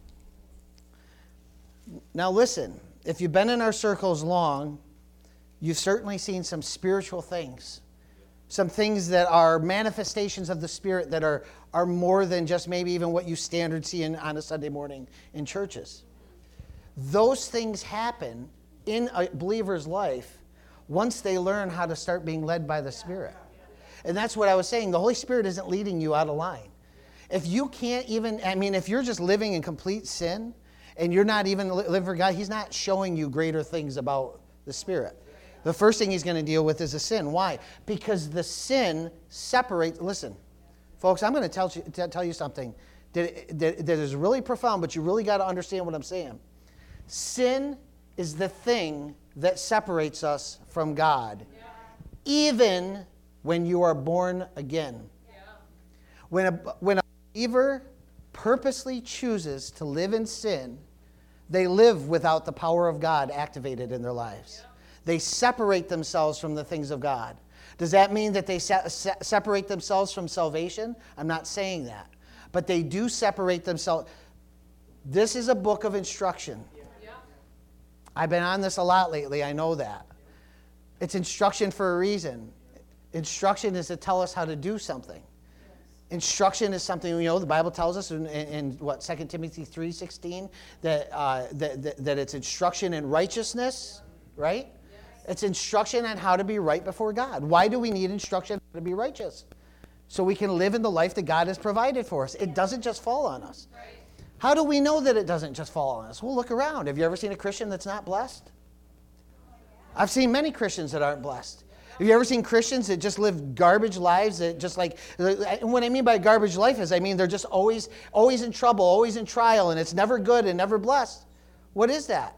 Speaker 1: Now listen, if you've been in our circles long, you've certainly seen some spiritual things. Some things that are manifestations of the Spirit that are more than just maybe even what you standard see on a Sunday morning in churches. Those things happen in a believer's life once they learn how to start being led by the Spirit. And that's what I was saying. The Holy Spirit isn't leading you out of line. If you can't even, if you're just living in complete sin and you're not even living for God, He's not showing you greater things about the Spirit. The first thing He's going to deal with is the sin. Why? Because the sin separates. Listen, folks, I'm going to tell you something that is really profound, but you really got to understand what I'm saying. Sin is the thing that separates us from God, even when you are born again. When a believer purposely chooses to live in sin, they live without the power of God activated in their lives. They separate themselves from the things of God. Does that mean that they separate themselves from salvation? I'm not saying that. But they do separate themselves. This is a book of instruction. I've been on this a lot lately. I know that. It's instruction for a reason. Instruction is to tell us how to do something. Instruction is something, the Bible tells us in 2 Timothy 3:16, that it's instruction in righteousness, right? It's instruction on how to be right before God. Why do we need instruction on how to be righteous? So we can live in the life that God has provided for us. It doesn't just fall on us. How do we know that it doesn't just fall on us? Well, look around. Have you ever seen a Christian that's not blessed? I've seen many Christians that aren't blessed. Have you ever seen Christians that just live garbage lives? That just and what I mean by garbage life is, they're just always in trouble, always in trial, and it's never good and never blessed. What is that?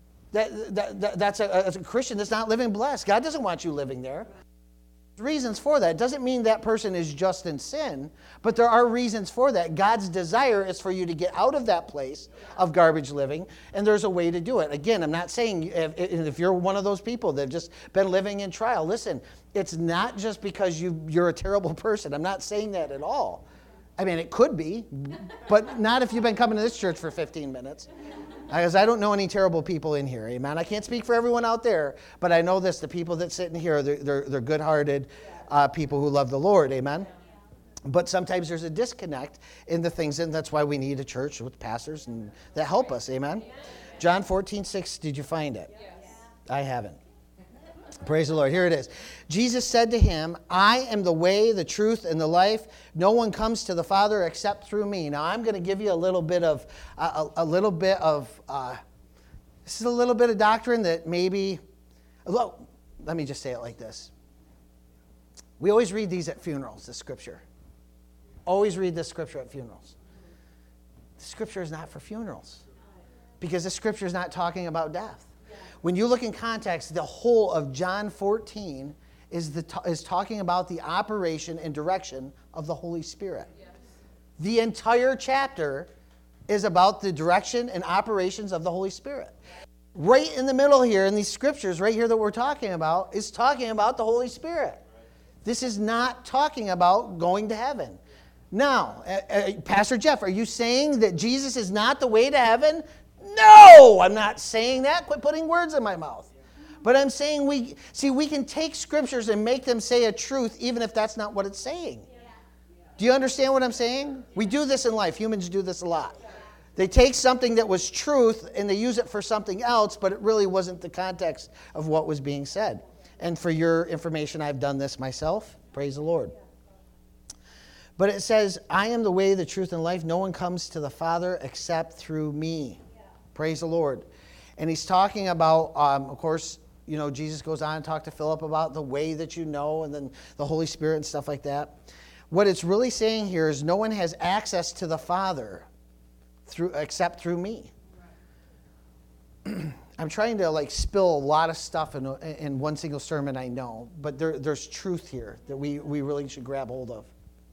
Speaker 1: That's a Christian that's not living blessed. God doesn't want you living there. There's reasons for that. It doesn't mean that person is just in sin, but there are reasons for that. God's desire is for you to get out of that place of garbage living, and there's a way to do it. Again, I'm not saying if you're one of those people that have just been living in trial, listen, it's not just because you're a terrible person. I'm not saying that at all. It could be, but not if you've been coming to this church for 15 minutes. Because I don't know any terrible people in here, amen? I can't speak for everyone out there, but I know this, the people that sit in here, they're good-hearted people who love the Lord, amen? But sometimes there's a disconnect in the things, and that's why we need a church with pastors and that help us, amen? John 14:6, did you find it? Yes. I haven't. Praise the Lord. Here it is. Jesus said to him, I am the way, the truth, and the life. No one comes to the Father except through me. Now, I'm going to give you a little bit of this is a little bit of doctrine that maybe, well, let me just say it like this. We always read these at funerals, this scripture. Always read this scripture at funerals. The scripture is not for funerals because the scripture is not talking about death. When you look in context, the whole of John 14 is talking about the operation and direction of the Holy Spirit. Yes. The entire chapter is about the direction and operations of the Holy Spirit. Right in the middle here, in these scriptures, right here that we're talking about, is talking about the Holy Spirit. This is not talking about going to heaven. Now, Pastor Jeff, are you saying that Jesus is not the way to heaven? No, I'm not saying that. Quit putting words in my mouth. But I'm saying we can take scriptures and make them say a truth even if that's not what it's saying. Do you understand what I'm saying? We do this in life. Humans do this a lot. They take something that was truth and they use it for something else, but it really wasn't the context of what was being said. And for your information, I've done this myself. Praise the Lord. But it says, I am the way, the truth, and life. No one comes to the Father except through me. Praise the Lord. And he's talking about, of course, Jesus goes on and talk to Philip about the way that you know, and then the Holy Spirit and stuff like that. What it's really saying here is no one has access to the Father except through me. I'm trying to spill a lot of stuff in one single sermon, I know, but there's truth here that we really should grab hold of.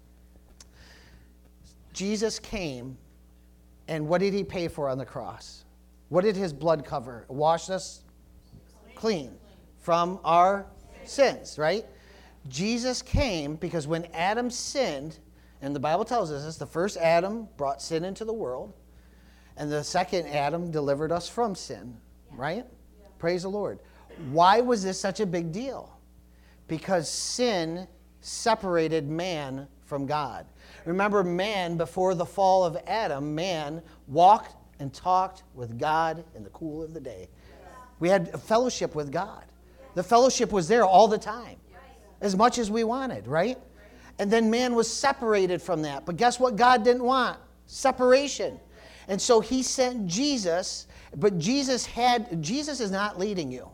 Speaker 1: Jesus came, and what did he pay for on the cross? What did his blood cover? It washed us clean from our sins, right? Jesus came because when Adam sinned And the Bible tells us this, the first Adam brought sin into the world, and the second Adam delivered us from sin, right? Yeah. Praise the Lord. Why was this such a big deal? Because sin separated man from God. Remember, man, before the fall of Adam, man walked and talked with God in the cool of the day. We had a fellowship with God. The fellowship was there all the time, as much as we wanted, right? And then man was separated from that. But guess what God didn't want? Separation. And so he sent Jesus, but Jesus is not leading you.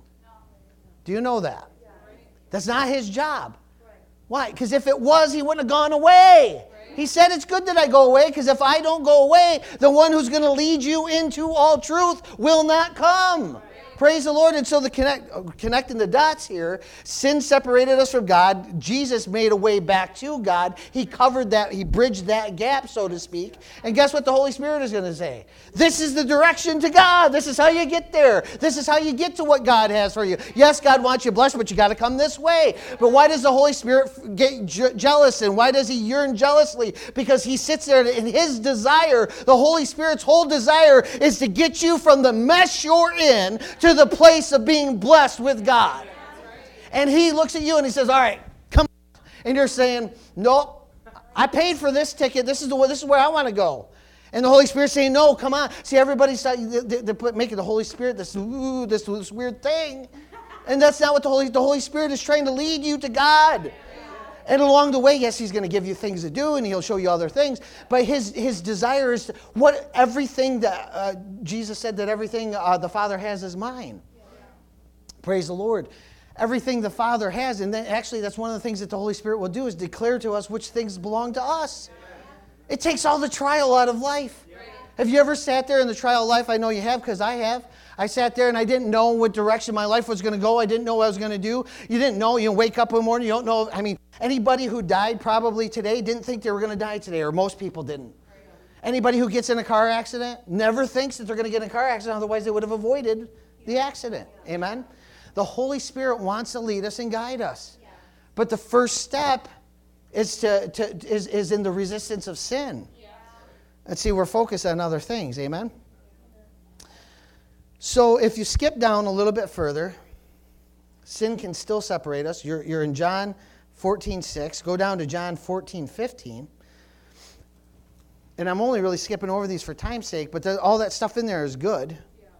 Speaker 1: Do you know that? That's not his job. Why? Because if it was, he wouldn't have gone away. He said it's good that I go away, because if I don't go away, the one who's going to lead you into all truth will not come. Praise the Lord. And so connecting the dots here, sin separated us from God. Jesus made a way back to God. He covered that. He bridged that gap, so to speak. And guess what the Holy Spirit is going to say? This is the direction to God. This is how you get there. This is how you get to what God has for you. Yes, God wants you blessed, but you got to come this way. But why does the Holy Spirit get jealous? And why does he yearn jealously? Because he sits there, and his desire, the Holy Spirit's whole desire, is to get you from the mess you're in to the place of being blessed with God. And he looks at you and he says, all right, come on. And you're saying, nope, I paid for this ticket. This is where I want to go. And the Holy Spirit's saying, no, come on. See, everybody's making the Holy Spirit this weird thing. And that's not what the Holy Spirit is trying to lead you to God. And along the way, yes, he's going to give you things to do, and he'll show you other things. But his desire is everything that Jesus said that everything the Father has is mine. Praise the Lord. Everything the Father has, and then actually that's one of the things that the Holy Spirit will do is declare to us which things belong to us. It takes all the trial out of life. Have you ever sat there in the trial of life? I know you have, because I have. I sat there and I didn't know what direction my life was going to go. I didn't know what I was going to do. You didn't know. You wake up in the morning, you don't know. I mean, anybody who died probably today didn't think they were going to die today, or most people didn't. Anybody who gets in a car accident never thinks that they're going to get in a car accident, otherwise they would have avoided the accident. Amen? The Holy Spirit wants to lead us and guide us. But the first step is in the resistance of sin. Let's see, we're focused on other things. Amen? So if you skip down a little bit further, sin can still separate us. You're in John 14:6. Go down to John 14:15. And I'm only really skipping over these for time's sake, but all that stuff in there is good.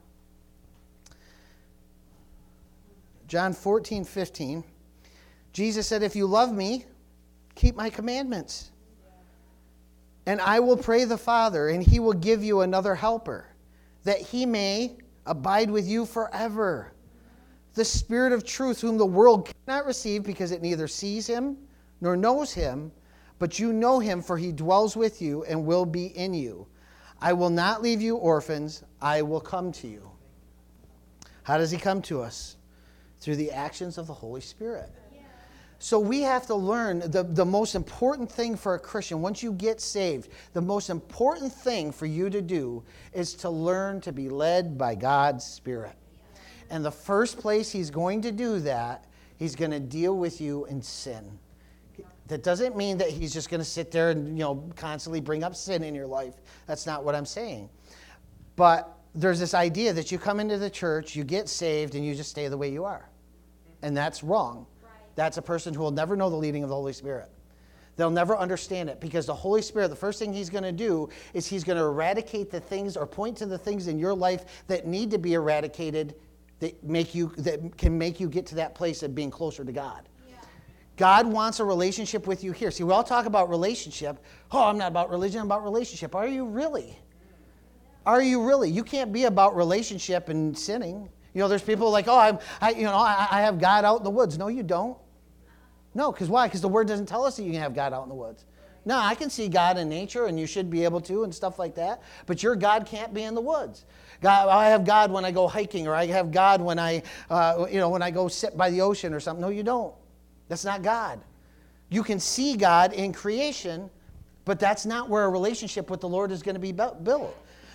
Speaker 1: John 14:15. Jesus said, if you love me, keep my commandments. And I will pray the Father, and he will give you another helper, that he may abide with you forever. The Spirit of truth, whom the world cannot receive, because it neither sees him nor knows him, but you know him, for he dwells with you and will be in you. I will not leave you orphans. I will come to you. How does he come to us? Through the actions of the Holy Spirit. So we have to learn the most important thing for a Christian, once you get saved, the most important thing for you to do is to learn to be led by God's Spirit. And the first place he's going to do that, he's going to deal with you in sin. That doesn't mean that he's just going to sit there and constantly bring up sin in your life. That's not what I'm saying. But there's this idea that you come into the church, you get saved, and you just stay the way you are. And that's wrong. That's a person who will never know the leading of the Holy Spirit. They'll never understand it, because the Holy Spirit, the first thing he's going to do is he's going to eradicate the things or point to the things in your life that need to be eradicated that can make you get to that place of being closer to God. Yeah. God wants a relationship with you here. See, we all talk about relationship. Oh, I'm not about religion, I'm about relationship. Are you really? Are you really? You can't be about relationship and sinning. There's people like, I have God out in the woods. No, you don't. No, because why? Because the Word doesn't tell us that you can have God out in the woods. No, I can see God in nature, and you should be able to, and stuff like that. But your God can't be in the woods. I have God when I go hiking, or I have God when I go sit by the ocean or something. No, you don't. That's not God. You can see God in creation, but that's not where a relationship with the Lord is going to be built.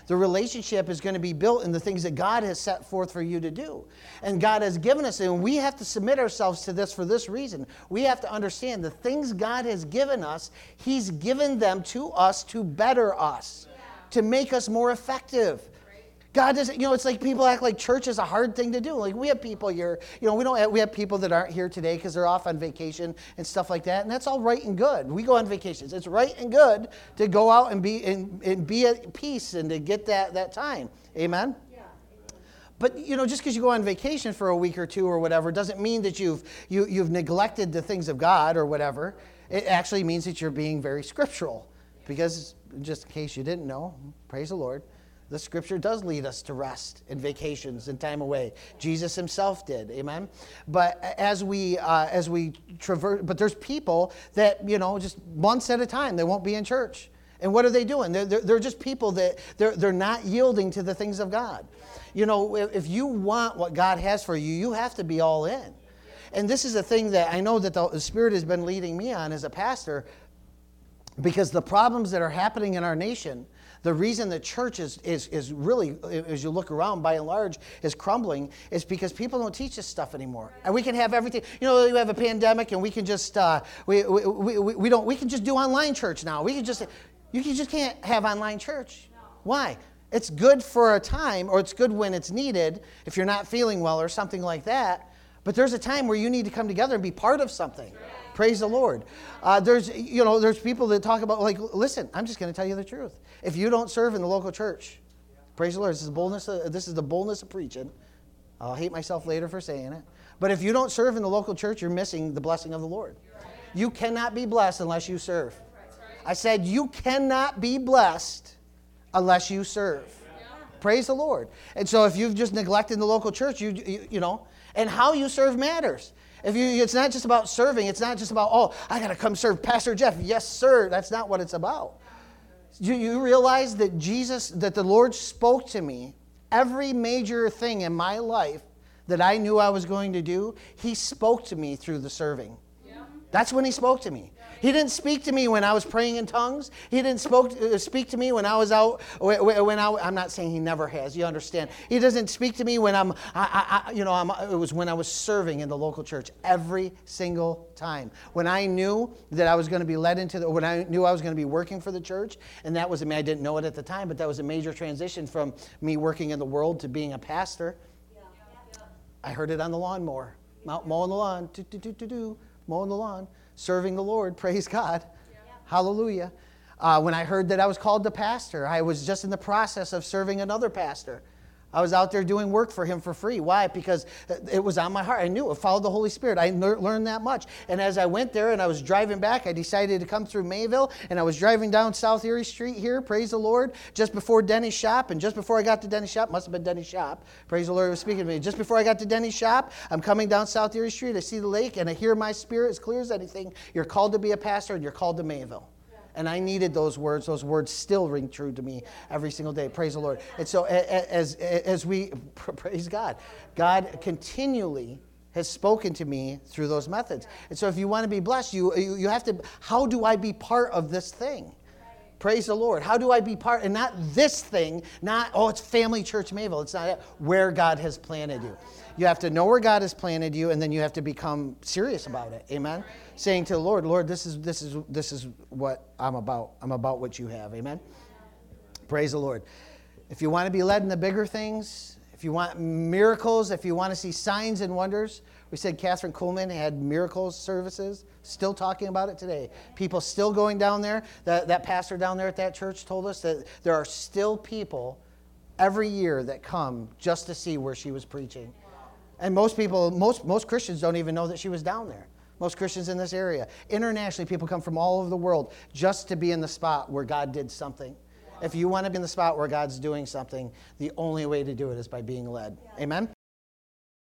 Speaker 1: The relationship is going to be built in the things that God has set forth for you to do. And God has given us, and we have to submit ourselves to this for this reason. We have to understand the things God has given us, He's given them to us to better us, to make us more effective. God doesn't, it's like people act like church is a hard thing to do. Like we have people here, we have people that aren't here today because they're off on vacation and stuff like that. And that's all right and good. We go on vacations. It's right and good to go out and be at peace and to get that time. Amen? Yeah. But, just because you go on vacation for a week or two or whatever doesn't mean that you've neglected the things of God or whatever. It actually means that you're being very scriptural. Because, just in case you didn't know, praise the Lord, the scripture does lead us to rest and vacations and time away. Jesus himself did, amen? But as we traverse, but there's people that, just months at a time, they won't be in church. And what are they doing? They're just people that they're not yielding to the things of God. If you want what God has for you, you have to be all in. And this is a thing that I know that the Spirit has been leading me on as a pastor, because the problems that are happening in our nation, the reason the church is really, as you look around, by and large, is crumbling is because people don't teach this stuff anymore. And we can have everything. We have a pandemic, and we can just we can just do online church now. You just can't have online church. No. Why? It's good for a time, or it's good when it's needed if you're not feeling well or something like that. But there's a time where you need to come together and be part of something. Right. Praise the Lord. There's people that talk about, listen, I'm just going to tell you the truth. If you don't serve in the local church, praise the Lord, this is the boldness of preaching. I'll hate myself later for saying it. But if you don't serve in the local church, you're missing the blessing of the Lord. You cannot be blessed unless you serve. I said you cannot be blessed unless you serve. Praise the Lord. And so if you've just neglected the local church, and how you serve matters. It's not just about serving. It's not just about, I got to come serve Pastor Jeff. Yes, sir. That's not what it's about. You realize that that the Lord spoke to me, every major thing in my life that I knew I was going to do, He spoke to me through the serving. Yeah. That's when He spoke to me. He didn't speak to me when I was praying in tongues. He didn't speak to me when I was out. I'm not saying He never has. You understand? He doesn't speak to me when it was when I was serving in the local church every single time. When I knew that I was going to be led when I knew I was going to be working for the church, and that was I didn't know it at the time, but that was a major transition from me working in the world to being a pastor. Yeah. I heard it on the lawnmower, mowing the lawn, mowing the lawn. Serving the Lord, praise God. Yeah. Hallelujah. When I heard that I was called to pastor, I was just in the process of serving another pastor. I was out there doing work for him for free. Why? Because it was on my heart. I knew it. Followed the Holy Spirit. I learned that much. And as I went there and I was driving back, I decided to come through Mayville. And I was driving down South Erie Street here, praise the Lord, just before Denny's shop. And just before I got to Denny's shop, must have been Denny's shop, praise the Lord, was speaking to me. Just before I got to Denny's shop, I'm coming down South Erie Street. I see the lake and I hear my spirit as clear as anything. You're called to be a pastor and you're called to Mayville. And I needed those words. Those words still ring true to me every single day. Praise the Lord. And so as we, praise God, God continually has spoken to me through those methods. And so if you want to be blessed, you have to, how do I be part of this thing? Praise the Lord. How do I be part, and not this thing, not, it's Family Church Mayville. It's not where God has planted you. You have to know where God has planted you, and then you have to become serious about it. Amen? Saying to the Lord, Lord, this is what I'm about. I'm about what you have. Amen? Praise the Lord. If you want to be led in the bigger things, if you want miracles, if you want to see signs and wonders, we said Catherine Kuhlman had miracles services, still talking about it today. People still going down there. That pastor down there at that church told us that there are still people every year that come just to see where she was preaching. And most people, most Christians don't even know that she was down there. Most Christians in this area. Internationally, people come from all over the world just to be in the spot where God did something. If you want to be in the spot where God's doing something, the only way to do it is by being led. Amen?